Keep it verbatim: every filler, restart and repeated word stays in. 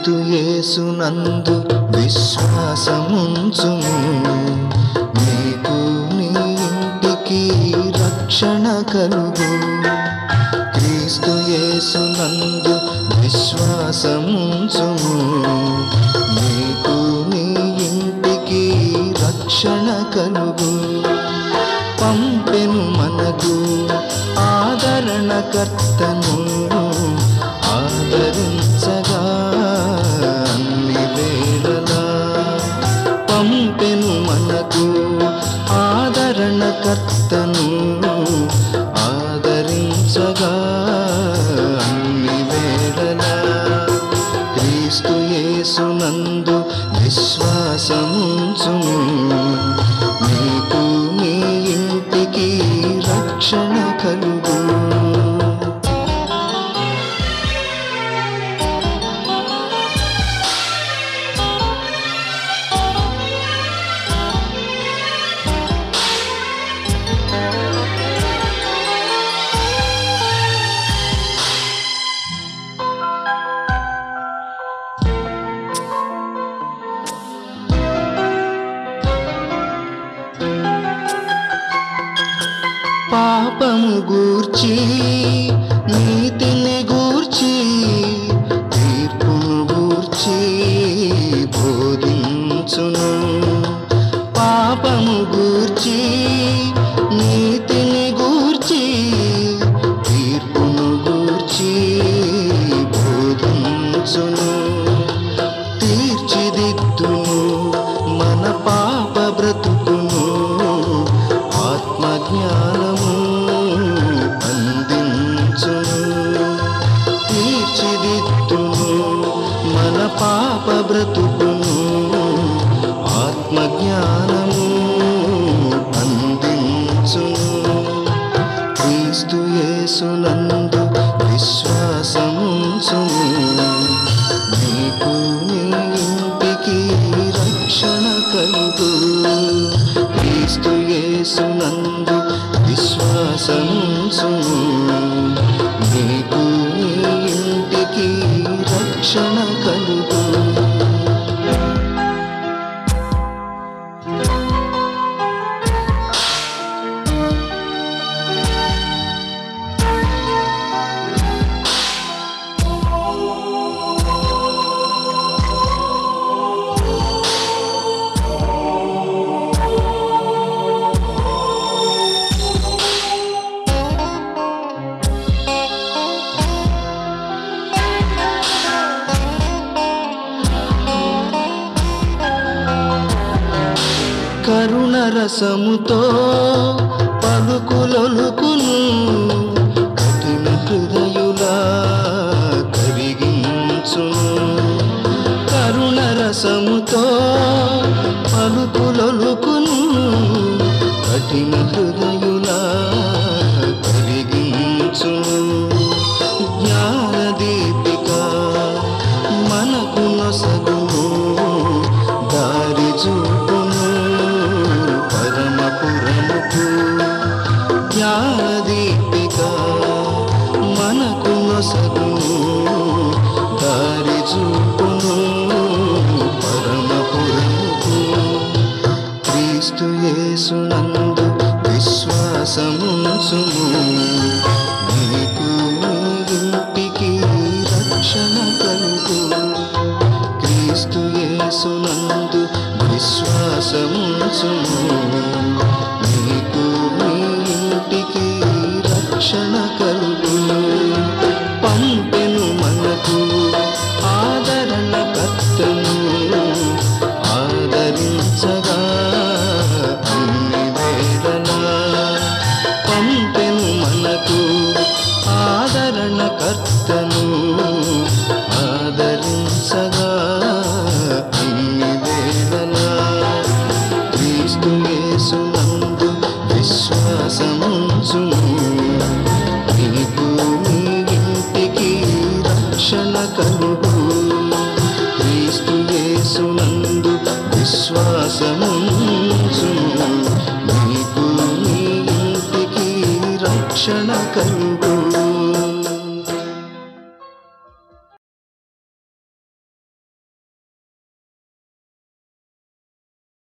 క్రీస్తు యేసునందు విశ్వాసముంచుము, నీకు నీ ఇంటికి రక్షణ కలుగు. క్రీస్తు యేసునందు విశ్వాసముంచుము, నీకు నీ ఇంటికి రక్షణ కలుగు. పంపెను మనకు ఆదరణకర్తను, ఆదరించగా అన్ని వేళలా. పంపెను మనకు ఆదరణకర్తను, ఆదరించగా అన్ని వేళలా. క్రీస్తు యేసునందు విశ్వాసముంచుము, నీకు నీ ఇంటికి రక్షణ కలుగు. పాపము గూర్చి నీతిని గూర్చి తీర్పును గూర్చి బోధించును. పాపము గూర్చి నీతిని గూర్చి తీర్పును గూర్చి బోధించును. తీర్చిదిద్దును మన పాప బ్రతుకును, ఆత్మజ్ఞానము అందించును. తీర్చిదిద్దును మన పాప బ్రతుకును, ఆత్మజ్ఞానము అందించును. క్రీస్తు యేసునందు విశ్వాసముంచుము, నీకు నీ ఇంటికి రక్షణ కలుగు. క్రీస్తు యేసునందు విశ్వాసముంచుము, నీకు నీ ఇంటికి రక్షణ కలుగు. కరుణ రసముతో పలుకులొలుకును, కఠిన హృదయులా కరిగించును. కరుణ రసముతో పలుకులొలుకును, కఠిన హృదయులా కరిగించును. జ్ఞానదీపిక మనకు నొసగును, దారి చూపును పరమపురముకు. జ్ఞానదీపిక మనకు నొసగును, దారి చూపును పరమపురముకు. క్రీస్తు యేసునందు విశ్వాసముంచుము, నీకు నీ ఇంటికి రక్షణ కలుగు. క్రీస్తు యేసునందు విశ్వాసముంచుము, నీకు నీ ఇంటికి రక్షణ కలుగు. పంపెను మనకు ఆదరణకర్తను, ఆదరించగా అన్ని వేళలా. పంపెను మనకు ఆదరణకర్తను, ఆదరించగా అన్ని వేళలా. క్రీస్తు యేసునందు విశ్వాసముంచుము, నీకు నీ ఇంటికి రక్షణ కలుగు. క్రీస్తు యేసునందు విశ్వాసముంచుము, నీకు నీ ఇంటికి రక్షణ కలుగు.